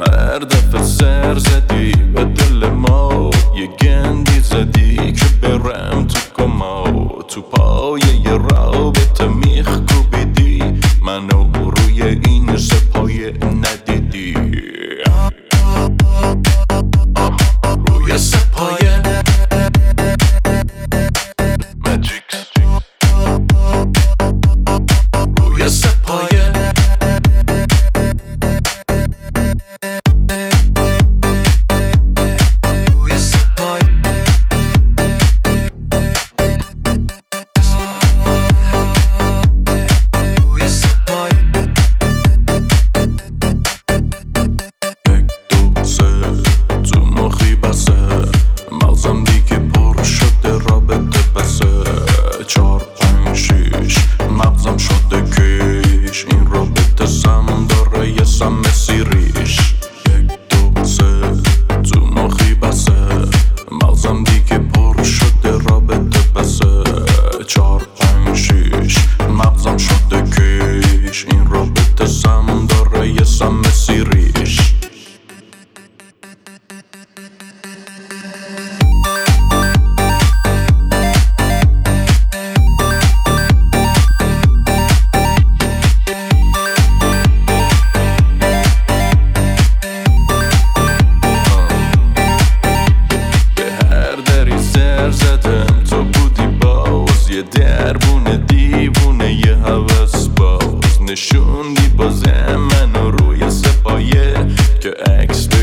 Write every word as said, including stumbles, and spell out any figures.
هر دفعه سر زدی به دل ما، یه گندی زدی که برم تو کما. تو پای یه رابطه میخ کوبیدی، منو روی این سپایه ندیدی. روی سپایه ماجیکس، روی سپایه چار پنج شیش مغزم شده کش، این رابطه سم داره یه سم سیریش. یک دو سه تو مخی بسه، مغزم دیگه پر شده رابطه بسه. چار پنج شیش مغزم شده کش، این رابطه سم داره یه سم سیریش. زدم تو بودی باز، یه دربونه دیوونه یه هوس باز. نشوندی بازم منو روی سپایه که عکس